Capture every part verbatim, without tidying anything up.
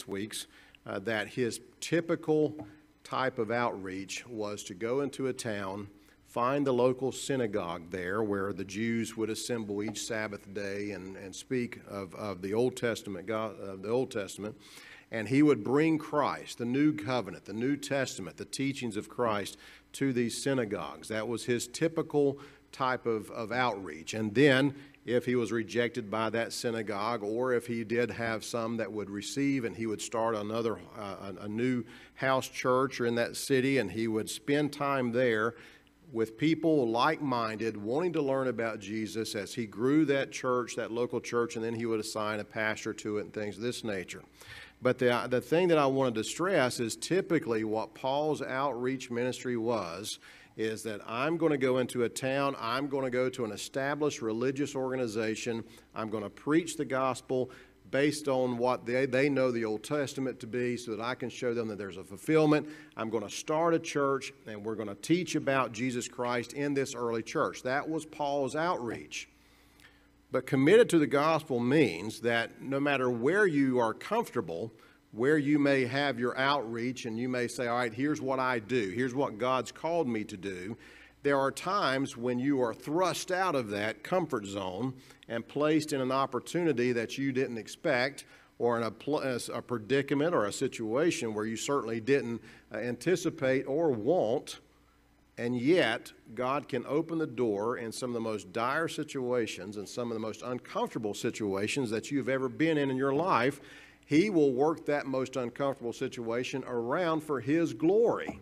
previous weeks uh, that his typical type of outreach was to go into a town, find the local synagogue there where the Jews would assemble each Sabbath day and, and speak of, of the Old Testament, God, uh, the Old Testament, and he would bring Christ, the New Covenant, the New Testament, the teachings of Christ to these synagogues. That was his typical type of, of outreach. And then if he was rejected by that synagogue, or if he did have some that would receive, and he would start another, uh, a new house church or in that city, and he would spend time there with people like-minded, wanting to learn about Jesus as he grew that church, that local church, and then he would assign a pastor to it and things of this nature. But the, the thing that I wanted to stress is typically what Paul's outreach ministry was, is that I'm going to go into a town, I'm going to go to an established religious organization, I'm going to preach the gospel based on what they, they know the Old Testament to be, so that I can show them that there's a fulfillment. I'm going to start a church, and we're going to teach about Jesus Christ in this early church. That was Paul's outreach. But committed to the gospel means that no matter where you are comfortable, where you may have your outreach and you may say, all right, here's what I do, here's what God's called me to do, there are times when you are thrust out of that comfort zone and placed in an opportunity that you didn't expect, or in a, a predicament or a situation where you certainly didn't uh, anticipate or want, and yet God can open the door in some of the most dire situations and some of the most uncomfortable situations that you've ever been in in your life. He will work that most uncomfortable situation around for His glory,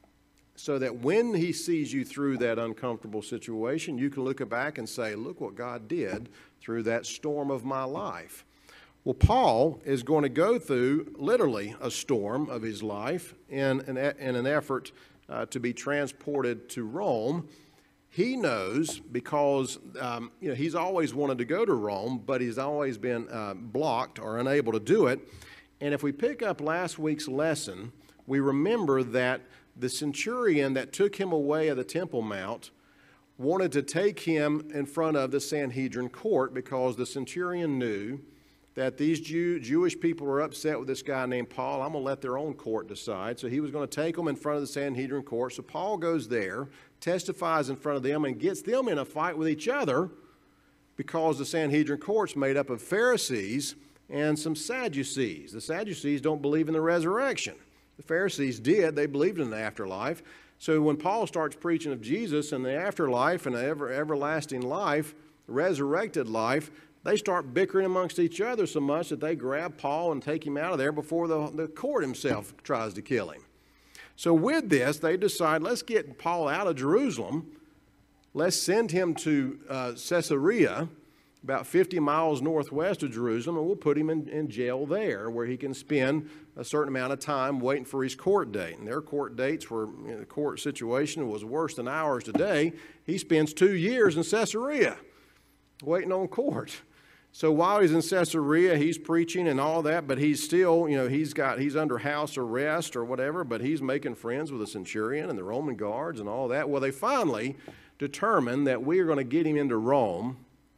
so that when He sees you through that uncomfortable situation, you can look back and say, look what God did through that storm of my life. Well, Paul is going to go through literally a storm of his life in an, in an effort uh, to be transported to Rome. He knows, because um, you know, he's always wanted to go to Rome, but he's always been uh, blocked or unable to do it. And if we pick up last week's lesson, we remember that the centurion that took him away at the Temple Mount wanted to take him in front of the Sanhedrin court, because the centurion knew that these Jew, Jewish people were upset with this guy named Paul. I'm going to let their own court decide. So he was going to take them in front of the Sanhedrin court. So Paul goes there, testifies in front of them, and gets them in a fight with each other, because the Sanhedrin court's made up of Pharisees and some Sadducees. The Sadducees don't believe in the resurrection. The Pharisees did. They believed in the afterlife. So when Paul starts preaching of Jesus and the afterlife and the ever, everlasting life, resurrected life, they start bickering amongst each other so much that they grab Paul and take him out of there before the, the court himself tries to kill him. So with this, they decide, let's get Paul out of Jerusalem. Let's send him to uh, Caesarea, about fifty miles northwest of Jerusalem, and we'll put him in, in jail there, where he can spend a certain amount of time waiting for his court date. And their court dates were, you know, the court situation was worse than ours today. He spends two years in Caesarea waiting on court. So while he's in Caesarea, he's preaching and all that, but he's still, you know, he's got, he's under house arrest or whatever, but he's making friends with the centurion and the Roman guards and all that. Well, they finally determined that we are going to get him into Rome,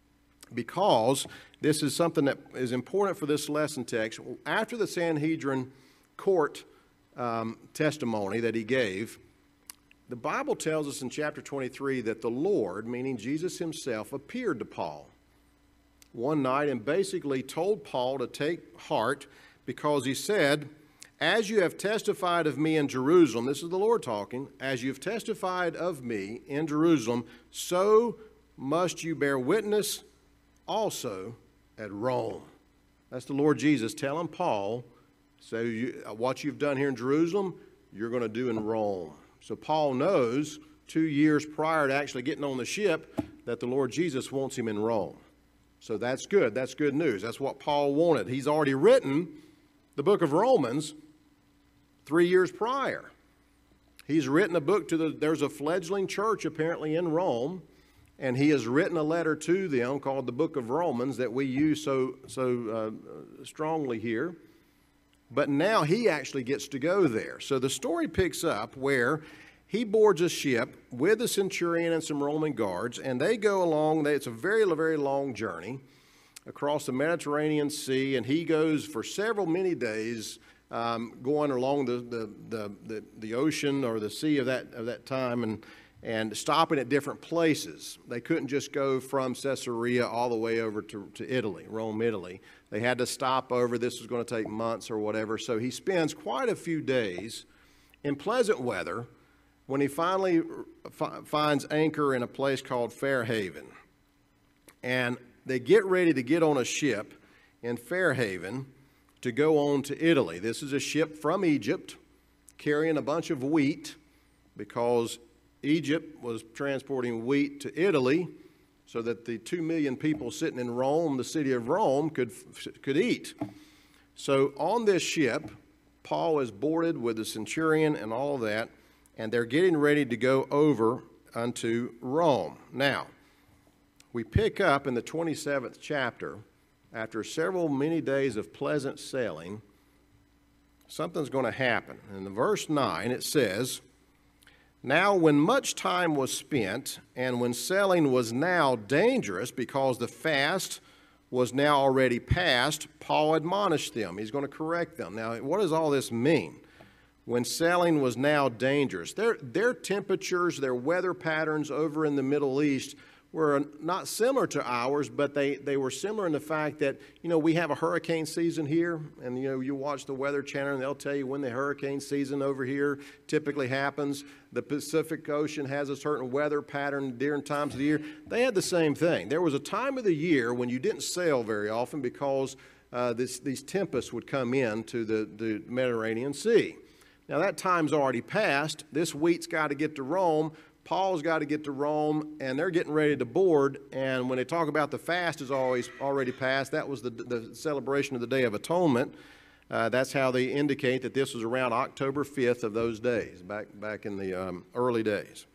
because this is something that is important for this lesson text. After the Sanhedrin court um, testimony that he gave, the Bible tells us in chapter twenty-three that the Lord, meaning Jesus himself, appeared to Paul one night and basically told Paul to take heart, because he said, as you have testified of me in Jerusalem, this is the Lord talking, as you have testified of me in Jerusalem, so must you bear witness also at Rome. That's the Lord Jesus telling Paul, so you, what you've done here in Jerusalem, you're going to do in Rome. So Paul knows two years prior to actually getting on the ship that the Lord Jesus wants him in Rome. So that's good. That's good news. That's what Paul wanted. He's already written the book of Romans three years prior. He's written a book to the, there's a fledgling church apparently in Rome, and he has written a letter to them called the book of Romans that we use so, so uh, strongly here. But now he actually gets to go there. So the story picks up where he boards a ship with a centurion and some Roman guards, and they go along. It's a very, very long journey. across the Mediterranean Sea, and he goes for several, many days um, going along the, the, the, the, the ocean or the sea of that, of that time and, and stopping at different places. They couldn't just go from Caesarea all the way over to, to Italy, Rome, Italy. They had to stop over. This was going to take months or whatever. So he spends quite a few days in pleasant weather when he finally fi- finds anchor in a place called Fairhaven. And they get ready to get on a ship in Fairhaven to go on to Italy. This is a ship from Egypt carrying a bunch of wheat because Egypt was transporting wheat to Italy so that the two million people sitting in Rome, the city of Rome, could, could eat. So on this ship, Paul is boarded with the centurion and all of that, and they're getting ready to go over unto Rome. Now, we pick up in the twenty-seventh chapter, after several many days of pleasant sailing, something's going to happen. In the verse nine, it says, "Now when much time was spent, and when sailing was now dangerous, because the fast was now already past, Paul admonished them." He's going to correct them. Now, what does all this mean? When sailing was now dangerous. Their, their temperatures, their weather patterns over in the Middle East were not similar to ours, but they, they were similar in the fact that, you know, we have a hurricane season here, and, you know, you watch the Weather Channel, and they'll tell you when the hurricane season over here typically happens. The Pacific Ocean has a certain weather pattern during times of the year. They had the same thing. There was a time of the year when you didn't sail very often because uh, this, these tempests would come in to the, the Mediterranean Sea. Now, that time's already passed. This wheat's got to get to Rome. Paul's got to get to Rome, and they're getting ready to board. And when they talk about the fast is always already passed, that was the, the celebration of the Day of Atonement. Uh, that's how they indicate that this was around October fifth of those days, back, back in the um, early days.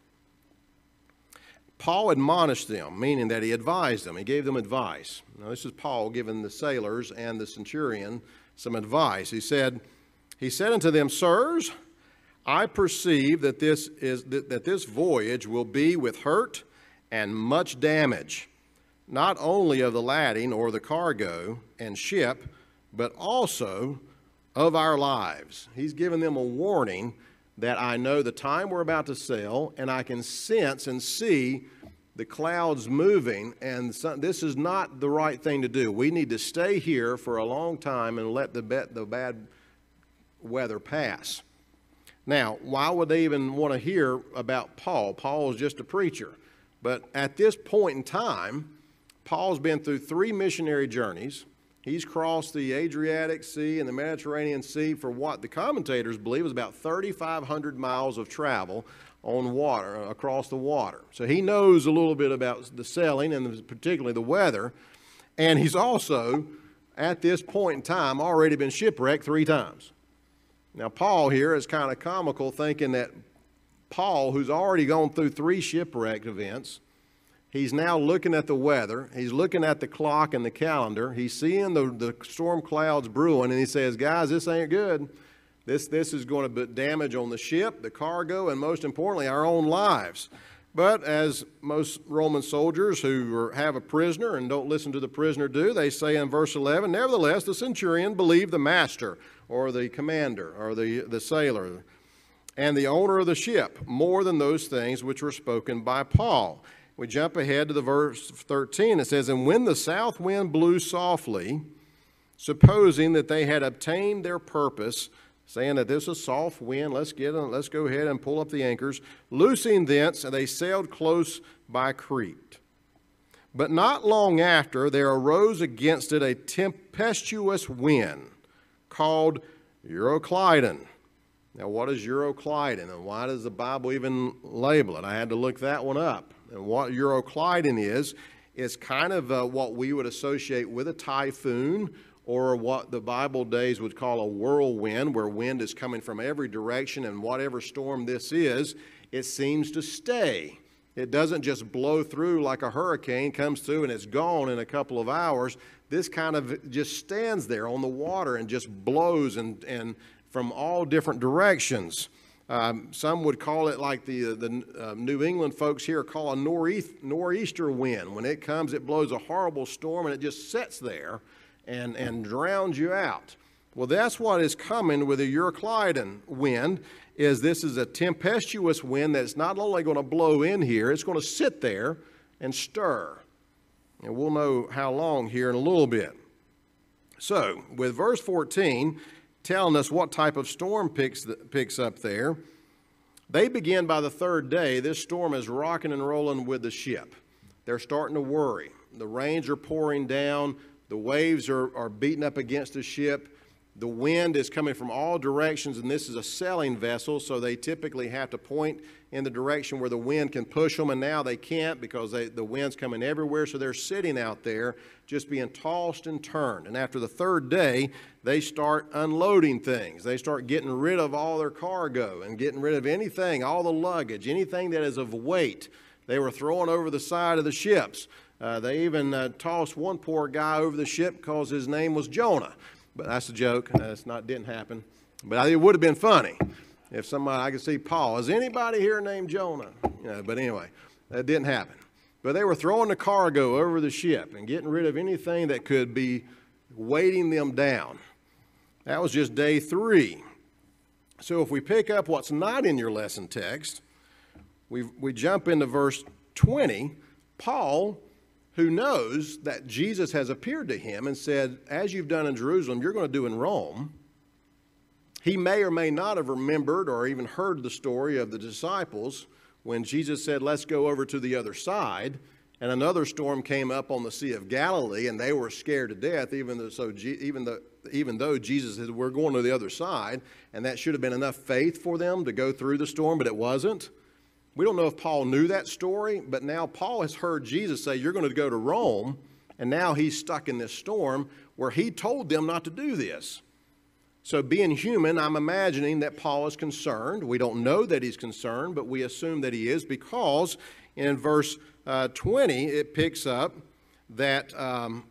Paul admonished them, meaning that he advised them. He gave them advice. Now, this is Paul giving the sailors and the centurion some advice. He said, he said unto them, "Sirs, I perceive that this is that, that this voyage will be with hurt and much damage, not only of the lading or the cargo and ship, but also of our lives." He's given them a warning that I know the time we're about to sail, and I can sense and see the clouds moving, and some, this is not the right thing to do. We need to stay here for a long time and let the, be, the bad weather pass. Now, why would they even want to hear about Paul? Paul is just a preacher. But at this point in time, Paul's been through three missionary journeys. He's crossed the Adriatic Sea and the Mediterranean Sea for what the commentators believe is about thirty-five hundred miles of travel on water, across the water. So he knows a little bit about the sailing and particularly the weather. And he's also, at this point in time, already been shipwrecked three times. Now, Paul here is kind of comical, thinking that Paul, who's already gone through three shipwreck events, he's now looking at the weather, he's looking at the clock and the calendar, he's seeing the, the storm clouds brewing, and he says, guys, this ain't good. This, this is going to put damage on the ship, the cargo, and most importantly, our own lives. But as most Roman soldiers who are, have a prisoner and don't listen to the prisoner do, they say in verse eleven, "Nevertheless, the centurion believed the master," or the commander, or the, the sailor, "and the owner of the ship, more than those things which were spoken by Paul." We jump ahead to the verse thirteen. It says, "And when the south wind blew softly, supposing that they had obtained their purpose," saying that this is a soft wind, let's get on, let's go ahead and pull up the anchors, "loosing thence, and they sailed close by Crete. But not long after, there arose against it a tempestuous wind, called Euroclydon." Now, what is Euroclydon, and why does the Bible even label it? I had to look that one up. And what Euroclydon is, is kind of uh, what we would associate with a typhoon, or what the Bible days would call a whirlwind, where wind is coming from every direction, and whatever storm this is, it seems to stay. It doesn't just blow through like a hurricane, comes through and it's gone in a couple of hours. This kind of just stands there on the water and just blows and, and from all different directions. Um, some would call it like the, the uh, New England folks here call a nor'eath, nor'easter wind. When it comes, it blows a horrible storm and it just sits there and, and drowns you out. Well, that's what is coming with the Euroclydon wind, is this is a tempestuous wind that's not only going to blow in here, it's going to sit there and stir. And we'll know how long here in a little bit. So, with verse fourteen telling us what type of storm picks, the, picks up there, they begin by the third day. This storm is rocking and rolling with the ship. They're starting to worry. The rains are pouring down. The waves are, are beating up against the ship. The wind is coming from all directions, and this is a sailing vessel, so they typically have to point in the direction where the wind can push them, and now they can't because they, the wind's coming everywhere, so they're sitting out there just being tossed and turned. And after the third day, they start unloading things. They start getting rid of all their cargo and getting rid of anything, all the luggage, anything that is of weight. They were throwing over the side of the ships. Uh, they even uh, tossed one poor guy over the ship because his name was Jonah. But that's a joke. That's not, didn't happen. But it would have been funny if somebody, I could see Paul. Is anybody here named Jonah? You know, but anyway, that didn't happen. But they were throwing the cargo over the ship and getting rid of anything that could be weighting them down. That was just day three. So if we pick up what's not in your lesson text, we we jump into verse twenty. Paul, who knows that Jesus has appeared to him and said, as you've done in Jerusalem, you're going to do in Rome. He may or may not have remembered or even heard the story of the disciples when Jesus said, let's go over to the other side. And another storm came up on the Sea of Galilee, and they were scared to death, even though, so even though, even though Jesus said, we're going to the other side. And that should have been enough faith for them to go through the storm, but it wasn't. We don't know if Paul knew that story, but now Paul has heard Jesus say, you're going to go to Rome, and now he's stuck in this storm where he told them not to do this. So being human, I'm imagining that Paul is concerned. We don't know that he's concerned, but we assume that he is because in verse uh, twenty, it picks up that um,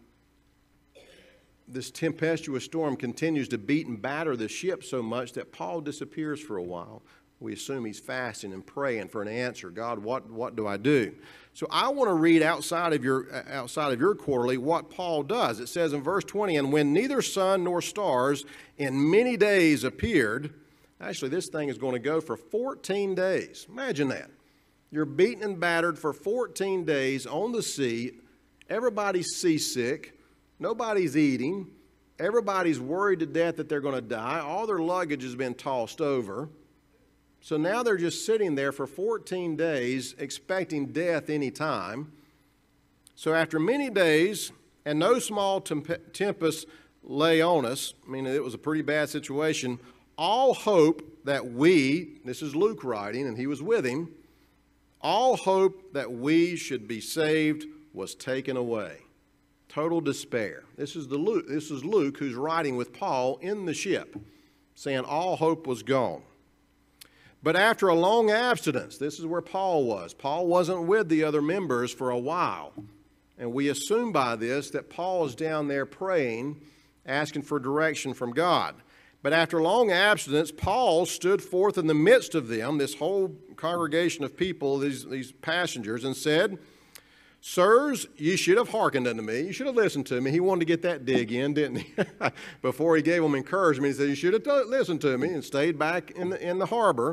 this tempestuous storm continues to beat and batter the ship so much that Paul disappears for a while. We assume he's fasting and praying for an answer. God, what, what do I do? So I want to read outside of your outside of your quarterly what Paul does. It says in verse twenty, and when neither sun nor stars in many days appeared. Actually, this thing is going to go for fourteen days. Imagine that. You're beaten and battered for fourteen days on the sea. Everybody's seasick. Nobody's eating. Everybody's worried to death that they're going to die. All their luggage has been tossed over. So now they're just sitting there for fourteen days expecting death any time. So after many days and no small temp- tempest lay on us, I mean, it was a pretty bad situation, all hope that we, this is Luke writing and he was with him, all hope that we should be saved was taken away. Total despair. This is, the Luke, this is Luke who's writing with Paul in the ship, saying all hope was gone. But after a long abstinence, this is where Paul was. Paul wasn't with the other members for a while. And we assume by this that Paul is down there praying, asking for direction from God. But after long abstinence, Paul stood forth in the midst of them, this whole congregation of people, these, these passengers, and said, sirs, ye should have hearkened unto me. You should have listened to me. He wanted to get that dig in, didn't he? Before he gave them encouragement, he said, you should have t- listened to me and stayed back in the, in the harbor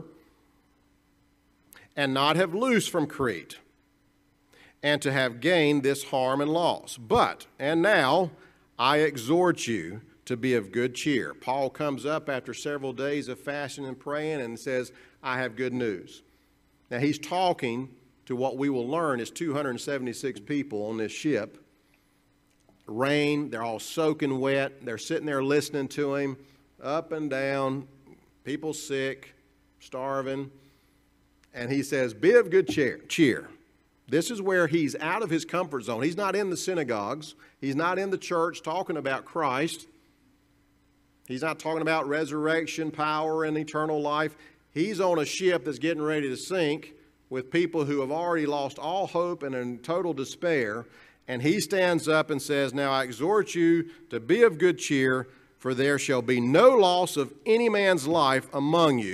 and not have loosed from Crete and to have gained this harm and loss. But, and now, I exhort you to be of good cheer. Paul comes up after several days of fasting and praying and says, I have good news. Now, he's talking to what we will learn is two hundred seventy-six people on this ship. Rain, they're all soaking wet. They're sitting there listening to him, up and down, people sick, starving. And he says, be of good cheer. cheer. This is where he's out of his comfort zone. He's not in the synagogues. He's not in the church talking about Christ. He's not talking about resurrection, power, and eternal life. He's on a ship that's getting ready to sink with people who have already lost all hope and in total despair. And he stands up and says, now I exhort you to be of good cheer, for there shall be no loss of any man's life among you,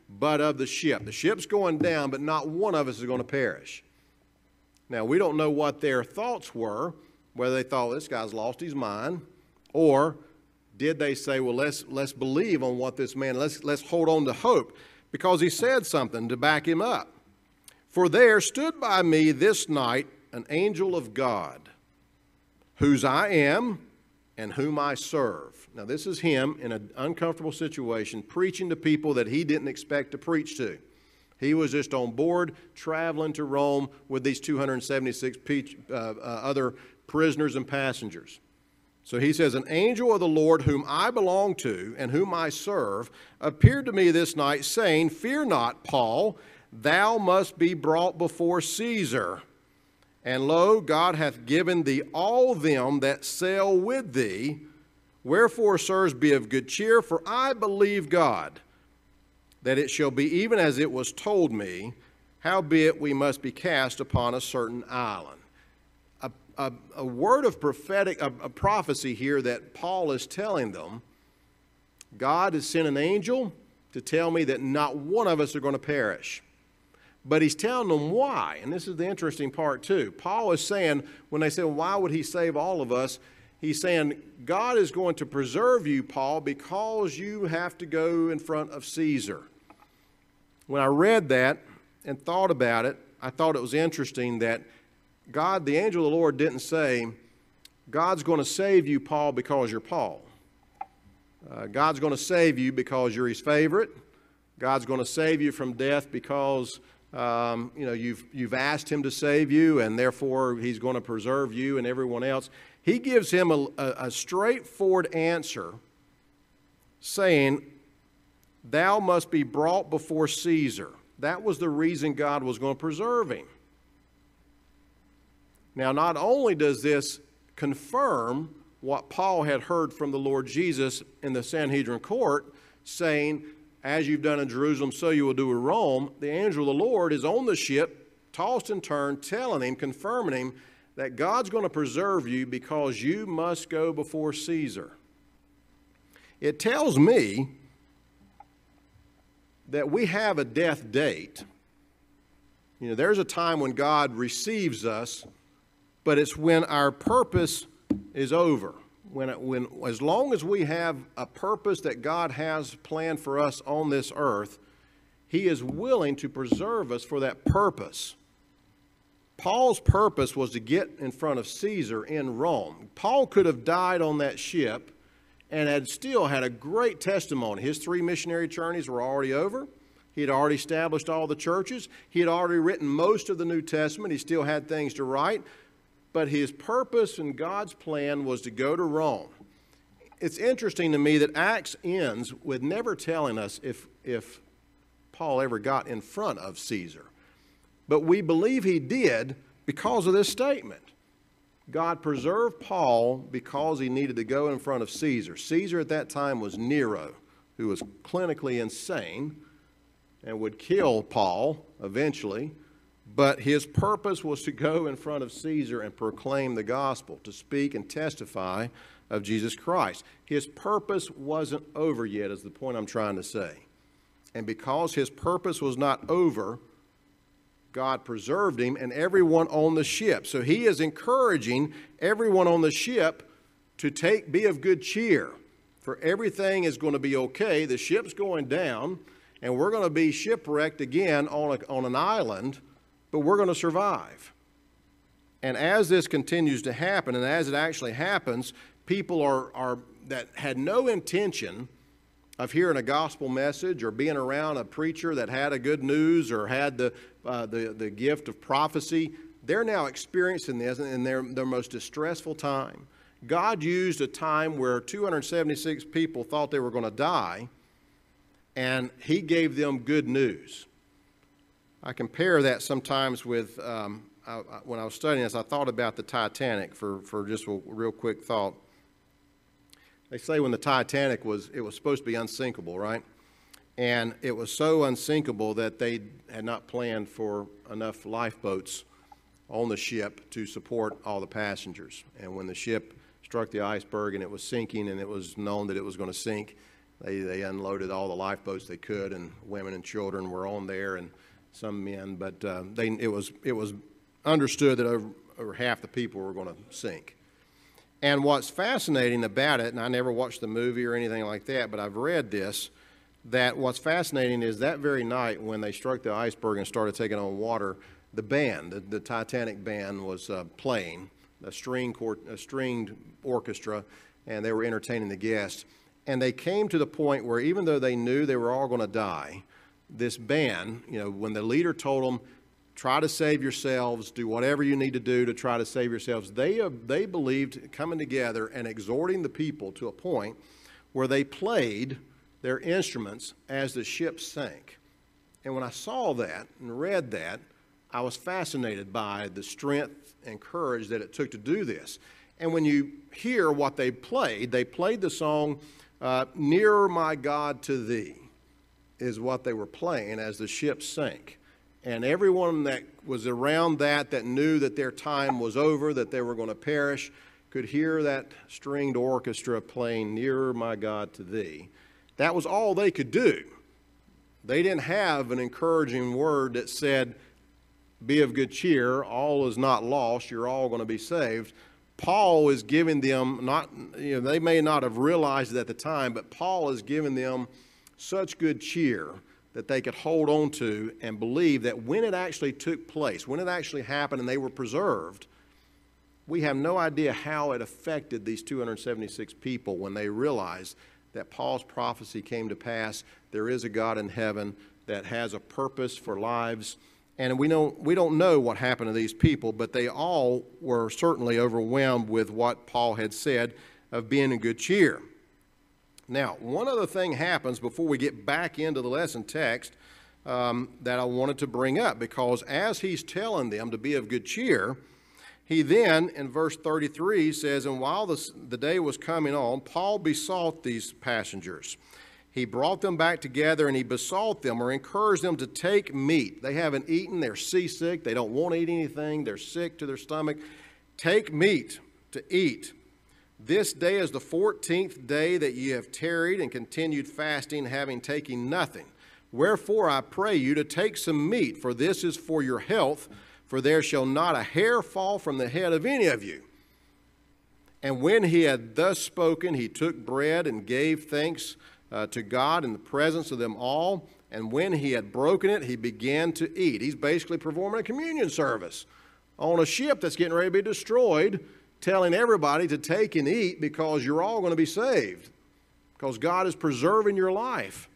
but of the ship. The ship's going down, but not one of us is going to perish. Now, we don't know what their thoughts were, whether they thought this guy's lost his mind, or did they say, well, let's, let's believe on what this man, let's, let's hold on to hope, because he said something to back him up. For there stood by me this night an angel of God, whose I am and whom I serve. Now, this is him in an uncomfortable situation, preaching to people that he didn't expect to preach to. He was just on board, traveling to Rome with these two hundred seventy-six uh, uh, other prisoners and passengers. So he says, an angel of the Lord whom I belong to and whom I serve appeared to me this night, saying, Fear not, Paul, thou must be brought before Caesar. And lo, God hath given thee all them that sail with thee. Wherefore, sirs, be of good cheer, for I believe God, that it shall be even as it was told me, howbeit we must be cast upon a certain island. A, a, a word of prophetic, a, a prophecy here that Paul is telling them. God has sent an angel to tell me that not one of us are going to perish. But he's telling them why, and this is the interesting part too. Paul is saying, when they say, well, why would he save all of us? He's saying, God is going to preserve you, Paul, because you have to go in front of Caesar. When I read that and thought about it, I thought it was interesting that God, the angel of the Lord, didn't say, God's going to save you, Paul, because you're Paul. Uh, God's going to save you because you're his favorite. God's going to save you from death because Um, you know, you've, you've asked him to save you, and therefore he's going to preserve you and everyone else. He gives him a, a, a straightforward answer saying, thou must be brought before Caesar. That was the reason God was going to preserve him. Now, not only does this confirm what Paul had heard from the Lord Jesus in the Sanhedrin court, saying, as you've done in Jerusalem, so you will do in Rome, the angel of the Lord is on the ship, tossed and turned, telling him, confirming him, that God's going to preserve you because you must go before Caesar. It tells me that we have a death date. You know, there's a time when God receives us, but it's when our purpose is over. When, when, as long as we have a purpose that God has planned for us on this earth, he is willing to preserve us for that purpose. Paul's purpose was to get in front of Caesar in Rome. Paul could have died on that ship and had still had a great testimony. His three missionary journeys were already over. He had already established all the churches. He had already written most of the New Testament. He still had things to write. But his purpose and God's plan was to go to Rome. It's interesting to me that Acts ends with never telling us if, if Paul ever got in front of Caesar. But we believe he did because of this statement. God preserved Paul because he needed to go in front of Caesar. Caesar at that time was Nero, who was clinically insane and would kill Paul eventually. But his purpose was to go in front of Caesar and proclaim the gospel, to speak and testify of Jesus Christ. His purpose wasn't over yet, is the point I'm trying to say. And because his purpose was not over, God preserved him and everyone on the ship. So he is encouraging everyone on the ship to take, be of good cheer, for everything is going to be okay. The ship's going down, and we're going to be shipwrecked again on, a, on an island, but we're going to survive. And as this continues to happen, and as it actually happens, people are, are that had no intention of hearing a gospel message or being around a preacher that had a good news or had the, uh, the, the gift of prophecy, they're now experiencing this in their, their most distressful time. God used a time where two hundred seventy-six people thought they were going to die, and he gave them good news. I compare that sometimes with, um, I, I, when I was studying this, I thought about the Titanic for, for just a real quick thought. They say when the Titanic was, it was supposed to be unsinkable, right? And it was so unsinkable that they had not planned for enough lifeboats on the ship to support all the passengers. And when the ship struck the iceberg and it was sinking and it was known that it was going to sink, They, they unloaded all the lifeboats they could, and women and children were on there, and some men. But uh, they, it was it was understood that over, over half the people were going to sink. And what's fascinating about it, and I never watched the movie or anything like that, but I've read this, that what's fascinating is that very night when they struck the iceberg and started taking on water, the band, the, the Titanic band, was uh, playing, a, string court, a stringed orchestra, and they were entertaining the guests. And they came to the point where even though they knew they were all going to die, this band, you know, when the leader told them, try to save yourselves, do whatever you need to do to try to save yourselves, they, uh, they believed coming together and exhorting the people to a point where they played their instruments as the ship sank. And when I saw that and read that, I was fascinated by the strength and courage that it took to do this. And when you hear what they played, they played the song, uh, Nearer My God to Thee, is what they were playing as the ship sank. And everyone that was around that, that knew that their time was over, that they were going to perish, could hear that stringed orchestra playing Nearer My God to Thee. That was all they could do. They didn't have an encouraging word that said, be of good cheer, all is not lost, you're all going to be saved. Paul is giving them, not, you know, they may not have realized it at the time, but Paul is giving them such good cheer that they could hold on to and believe that when it actually took place, when it actually happened and they were preserved, we have no idea how it affected these two hundred seventy-six people when they realized that Paul's prophecy came to pass. There is a God in heaven that has a purpose for lives. And we don't, we don't know what happened to these people, but they all were certainly overwhelmed with what Paul had said of being in good cheer. Now, one other thing happens before we get back into the lesson text um, that I wanted to bring up, because as he's telling them to be of good cheer, he then, in verse thirty-three, says, and while the, the day was coming on, Paul besought these passengers. He brought them back together and he besought them or encouraged them to take meat. They haven't eaten, they're seasick, they don't want to eat anything, they're sick to their stomach. Take meat to eat. This day is the fourteenth day that ye have tarried and continued fasting, having taken nothing. Wherefore I pray you to take some meat, for this is for your health, for there shall not a hair fall from the head of any of you. And when he had thus spoken, he took bread and gave thanks uh, to God in the presence of them all. And when he had broken it, he began to eat. He's basically performing a communion service on a ship that's getting ready to be destroyed, telling everybody to take and eat because you're all going to be saved, because God is preserving your life.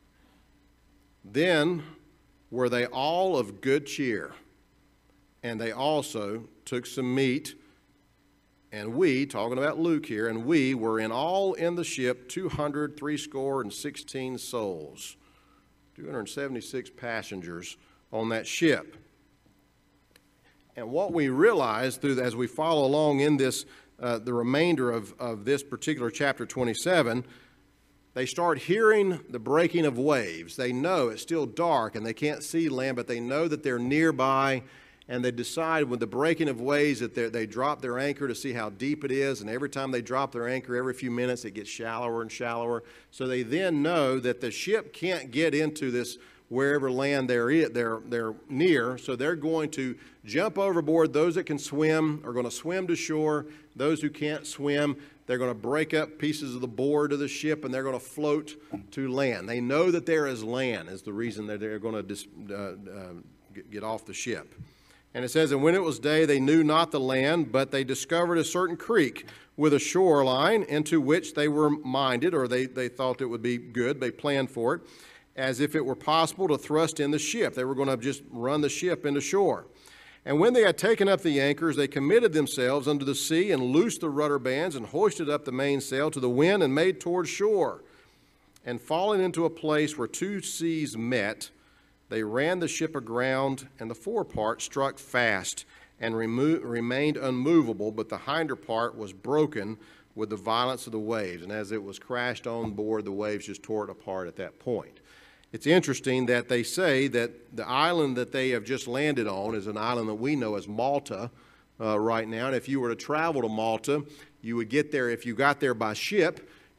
Then were they all of good cheer, and they also took some meat, and we, talking about Luke here, and we were in all in the ship two hundred threescore and sixteen souls, two hundred seventy-six passengers on that ship. And what we realize through the, as we follow along in this, uh, the remainder of, of this particular chapter twenty-seven, they start hearing the breaking of waves. They know it's still dark and they can't see land, but they know that they're nearby. And they decide with the breaking of waves that they drop their anchor to see how deep it is. And every time they drop their anchor, every few minutes, it gets shallower and shallower. So they then know that the ship can't get into this wherever land they're, they're, they're near. So they're going to jump overboard. Those that can swim are going to swim to shore. Those who can't swim, they're going to break up pieces of the board of the ship and they're going to float to land. They know that there is land is the reason that they're going to dis, uh, uh, get off the ship. And it says, and when it was day, they knew not the land, but they discovered a certain creek with a shoreline into which they were minded, or they, they thought it would be good. They planned for it, as if it were possible to thrust in the ship. They were going to just run the ship into shore. And when they had taken up the anchors, they committed themselves unto the sea and loosed the rudder bands and hoisted up the mainsail to the wind and made toward shore. And falling into a place where two seas met, they ran the ship aground, and the forepart struck fast and remo- remained unmovable, but the hinder part was broken with the violence of the waves. And as it was crashed on board, the waves just tore it apart at that point. It's interesting that they say that the island that they have just landed on is an island that we know as Malta uh, right now. And if you were to travel to Malta, you would get there, if you got there by ship,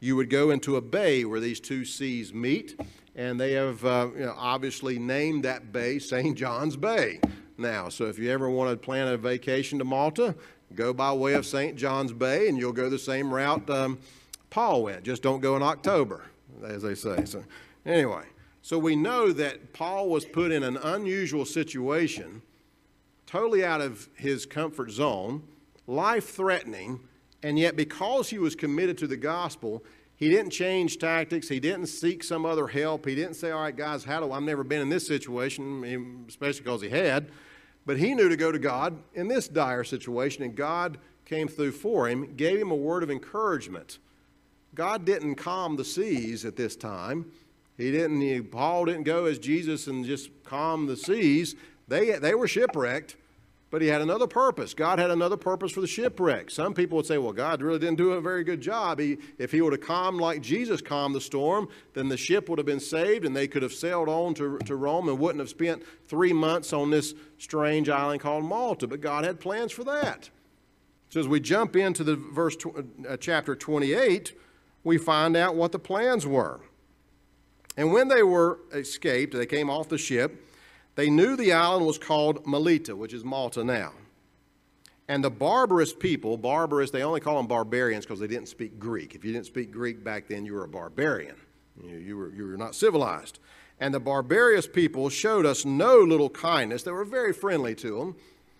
you would go into a bay where these two seas meet, and they have uh, you know, obviously named that bay Saint John's Bay now. So if you ever want to plan a vacation to Malta, go by way of Saint John's Bay, and you'll go the same route um, Paul went. Just don't go in October, as they say. So anyway, so we know that Paul was put in an unusual situation, totally out of his comfort zone, life-threatening, and yet because he was committed to the gospel, he didn't change tactics. He didn't seek some other help. He didn't say, all right, guys, how do I've never been in this situation, especially because he had. But he knew to go to God in this dire situation, and God came through for him, gave him a word of encouragement. God didn't calm the seas at this time. He didn't, he, Paul didn't go as Jesus and just calm the seas. They, they were shipwrecked. But he had another purpose. God had another purpose for the shipwreck. Some people would say, well, God really didn't do a very good job. He, if he would have calmed like Jesus calmed the storm, then the ship would have been saved and they could have sailed on to, to Rome and wouldn't have spent three months on this strange island called Malta. But God had plans for that. So as we jump into the verse uh, chapter twenty-eight, we find out what the plans were. And when they were escaped, they came off the ship, they knew the island was called Melita, which is Malta now. And the barbarous people, barbarous, they only call them barbarians because they didn't speak Greek. If you didn't speak Greek back then, you were a barbarian. You, you, were, you were not civilized. And the barbarous people showed us no little kindness. They were very friendly to them.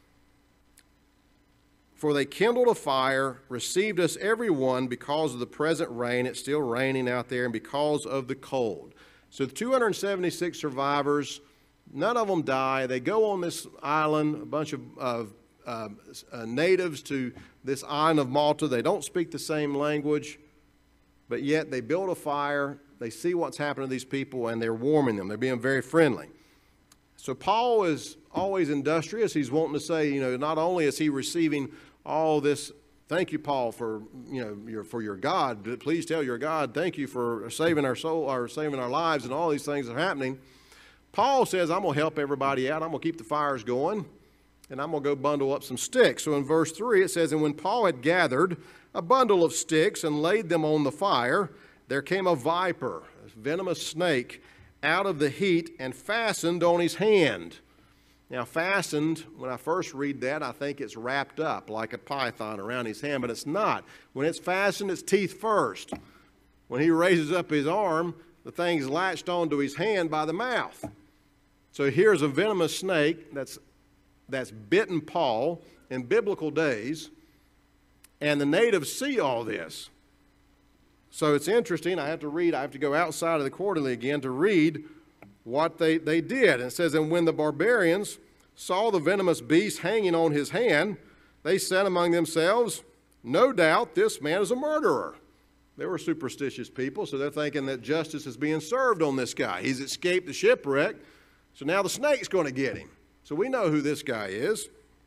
For they kindled a fire, received us every one because of the present rain. It's still raining out there, and because of the cold. So the two hundred seventy-six survivors, none of them die. They go on this island, a bunch of, of uh, uh, natives to this island of Malta. They don't speak the same language, but yet they build a fire. They see what's happening to these people, and they're warming them. They're being very friendly. So Paul is always industrious. He's wanting to say, you know, not only is he receiving all this, thank you, Paul, for, you know, your, for your God, but please tell your God, thank you for saving our soul, or saving our lives, and all these things are happening. Paul says, I'm going to help everybody out. I'm going to keep the fires going, and I'm going to go bundle up some sticks. So in verse three, it says, and when Paul had gathered a bundle of sticks and laid them on the fire, there came a viper, a venomous snake, out of the heat and fastened on his hand. Now, fastened, when I first read that, I think it's wrapped up like a python around his hand, but it's not. When it's fastened, it's teeth first. When he raises up his arm, the thing's latched onto his hand by the mouth. So here's a venomous snake that's, that's bitten Paul in biblical days, and the natives see all this. So it's interesting. I have to read, I have to go outside of the quarterly again to read what they, they did. And it says, and when the barbarians saw the venomous beast hanging on his hand, they said among themselves, no doubt this man is a murderer. They were superstitious people, so they're thinking that justice is being served on this guy. He's escaped the shipwreck, so now the snake's going to get him. So we know who this guy is.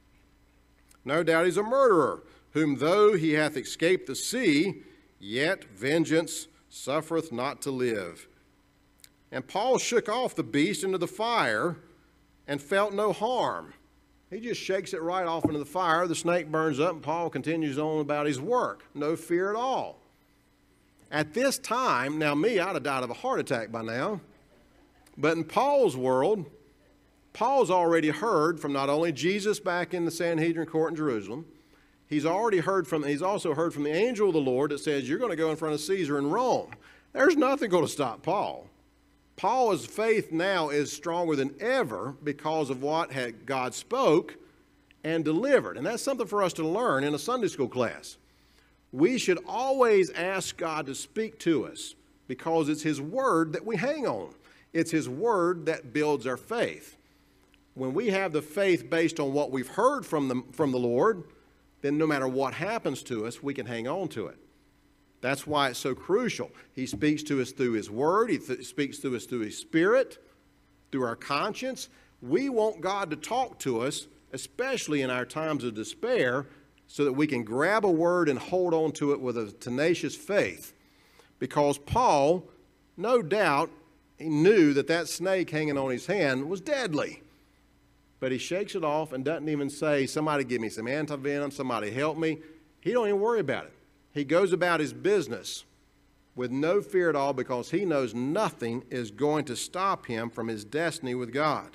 No doubt he's a murderer, whom though he hath escaped the sea, yet vengeance suffereth not to live. And Paul shook off the beast into the fire and felt no harm. He just shakes it right off into the fire. The snake burns up, and Paul continues on about his work. No fear at all. At this time, now me, I'd have died of a heart attack by now. But in Paul's world, Paul's already heard from not only Jesus back in the Sanhedrin court in Jerusalem, he's already heard from, he's also heard from the angel of the Lord that says, you're going to go in front of Caesar in Rome. There's nothing going to stop Paul. Paul's faith now is stronger than ever because of what had God spoke and delivered. And that's something for us to learn in a Sunday school class. We should always ask God to speak to us because it's His Word that we hang on. It's His Word that builds our faith. When we have the faith based on what we've heard from the, from the Lord, then no matter what happens to us, we can hang on to it. That's why it's so crucial. He speaks to us through His Word. He th- speaks to us through His Spirit, through our conscience. We want God to talk to us, especially in our times of despair, so that we can grab a word and hold on to it with a tenacious faith. Because Paul, no doubt, he knew that that snake hanging on his hand was deadly. But he shakes it off and doesn't even say, somebody give me some antivenom, somebody help me. He don't even worry about it. He goes about his business. with no fear at all, because he knows nothing is going to stop him from his destiny with God.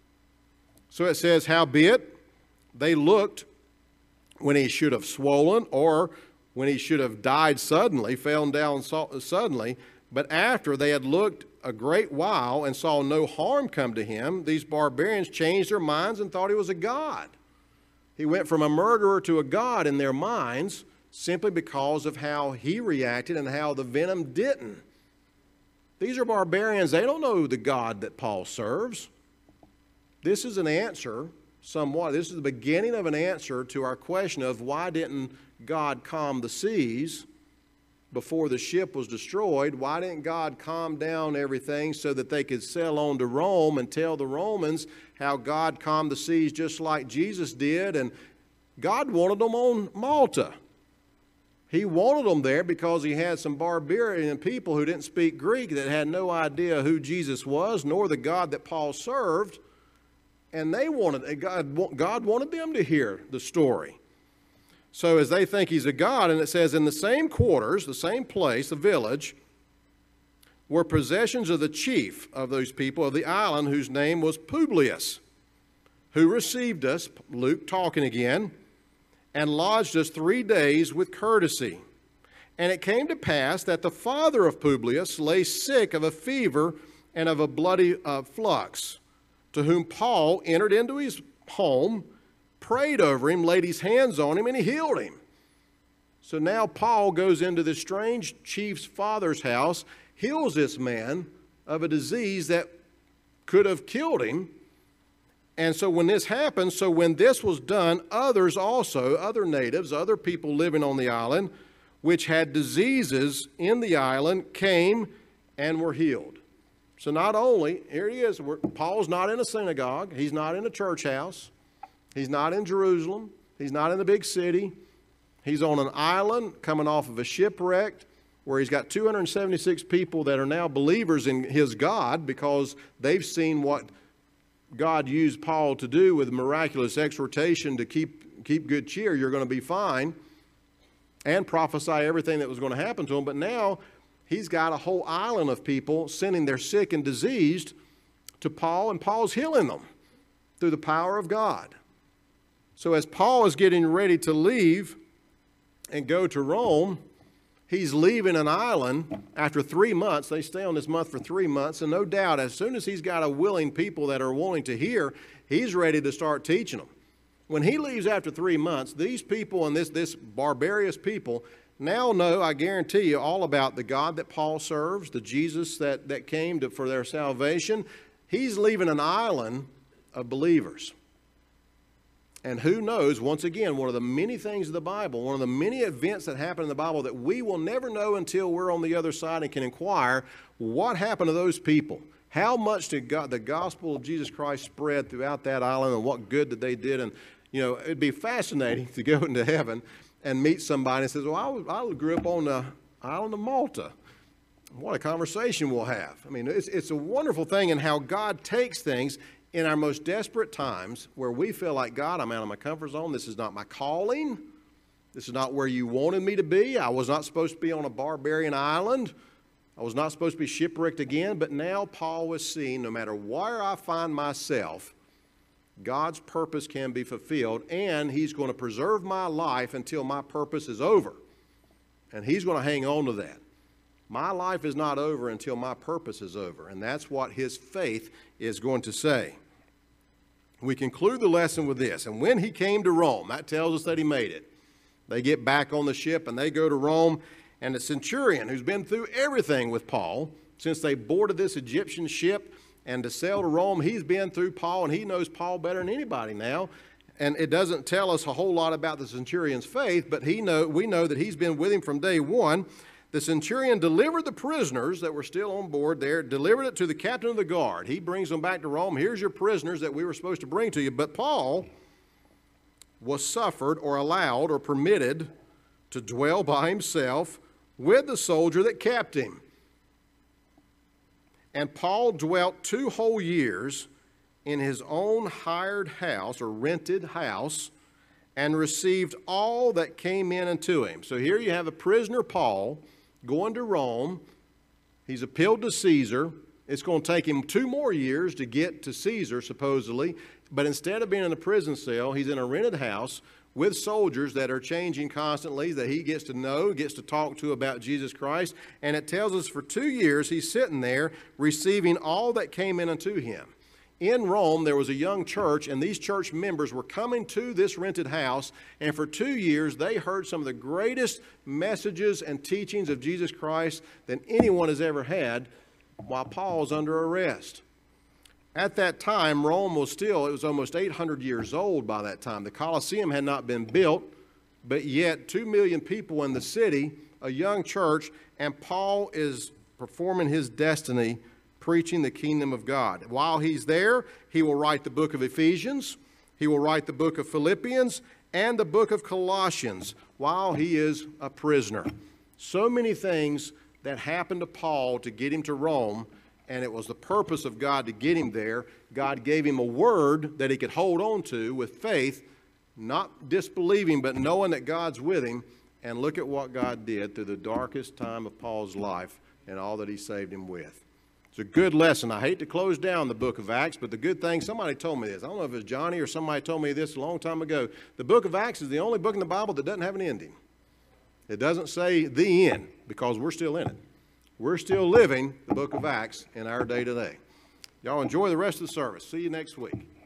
So it says, howbeit, they looked when he should have swollen, or when he should have died suddenly, fell down suddenly. But after they had looked a great while and saw no harm come to him, these barbarians changed their minds and thought he was a god. He went from a murderer to a god in their minds simply because of how he reacted and how the venom didn't. These are barbarians. They don't know the God that Paul serves. This is an answer, somewhat. This is the beginning of an answer to our question of why didn't God calm the seas before the ship was destroyed? Why didn't God calm down everything so that they could sail on to Rome and tell the Romans how God calmed the seas just like Jesus did? And God wanted them on Malta. He wanted them there because he had some barbarian people who didn't speak Greek that had no idea who Jesus was, nor the God that Paul served. And they wanted, God, God wanted them to hear the story. So as they think he's a god, and it says, in the same quarters, the same place, the village, were possessions of the chief of those people of the island, whose name was Publius, who received us, Luke talking again, and lodged us three days with courtesy. And it came to pass that the father of Publius lay sick of a fever and of a bloody uh, flux, to whom Paul entered into his home, prayed over him, laid his hands on him, and he healed him. So now Paul goes into this strange chief's father's house, heals this man of a disease that could have killed him. And so when this happened, so when this was done, others also, other natives, other people living on the island, which had diseases in the island, came and were healed. So not only, here he is, we're, Paul's not in a synagogue, he's not in a church house, he's not in Jerusalem, he's not in the big city, he's on an island coming off of a shipwreck where he's got two hundred seventy-six people that are now believers in his God because they've seen what God used Paul to do with miraculous exhortation to keep, keep good cheer, you're going to be fine, and prophesy everything that was going to happen to him. But now he's got a whole island of people sending their sick and diseased to Paul, and Paul's healing them through the power of God. So as Paul is getting ready to leave and go to Rome, he's leaving an island after three months. They stay on this month for three months, and no doubt as soon as he's got a willing people that are willing to hear, he's ready to start teaching them. When he leaves after three months, these people and this, this barbarous people now know, I guarantee you, all about the God that Paul serves, the Jesus that, that came to, for their salvation. He's leaving an island of believers. And who knows, once again, one of the many things of the Bible, one of the many events that happen in the Bible that we will never know until we're on the other side and can inquire, what happened to those people? How much did God, the gospel of Jesus Christ spread throughout that island, and what good that they did? And, you know, it'd be fascinating to go into heaven and meet somebody and says, well, I, was, I grew up on the island of Malta. What a conversation we'll have. I mean, it's, it's a wonderful thing in how God takes things in our most desperate times where we feel like, God, I'm out of my comfort zone. This is not my calling. This is not where you wanted me to be. I was not supposed to be on a barbarian island. I was not supposed to be shipwrecked again. But now Paul was seeing, no matter where I find myself, God's purpose can be fulfilled, and he's going to preserve my life until my purpose is over. And he's going to hang on to that. My life is not over until my purpose is over. And that's what his faith is going to say. We conclude the lesson with this. And when he came to Rome, that tells us that he made it. They get back on the ship and they go to Rome. And the centurion, who's been through everything with Paul, since they boarded this Egyptian ship and to sail to Rome, he's been through Paul, and he knows Paul better than anybody now. And it doesn't tell us a whole lot about the centurion's faith, but he know, we know that he's been with him from day one. The centurion delivered the prisoners that were still on board there, delivered it to the captain of the guard. He brings them back to Rome. Here's your prisoners that we were supposed to bring to you. But Paul was suffered or allowed or permitted to dwell by himself with the soldier that kept him. And Paul dwelt two whole years in his own hired house or rented house and received all that came in unto him. So here you have a prisoner, Paul, going to Rome. He's appealed to Caesar. It's going to take him two more years to get to Caesar, supposedly. But instead of being in a prison cell, he's in a rented house with soldiers that are changing constantly, that he gets to know, gets to talk to about Jesus Christ. And it tells us for two years he's sitting there receiving all that came in unto him. In Rome, there was a young church, and these church members were coming to this rented house, and for two years they heard some of the greatest messages and teachings of Jesus Christ than anyone has ever had while Paul was under arrest. At that time, Rome was still, it was almost eight hundred years old by that time. The Colosseum had not been built, but yet two million people in the city, a young church, and Paul is performing his destiny, preaching the kingdom of God. While he's there, he will write the book of Ephesians, he will write the book of Philippians, and the book of Colossians while he is a prisoner. So many things that happened to Paul to get him to Rome, and it was the purpose of God to get him there. God gave him a word that he could hold on to with faith, not disbelieving, but knowing that God's with him. And look at what God did through the darkest time of Paul's life and all that he saved him with. It's a good lesson. I hate to close down the book of Acts, but the good thing, somebody told me this. I don't know if it was Johnny or somebody told me this a long time ago. The book of Acts is the only book in the Bible that doesn't have an ending. It doesn't say the end, because we're still in it. We're still living the book of Acts in our day today. Y'all enjoy the rest of the service. See you next week.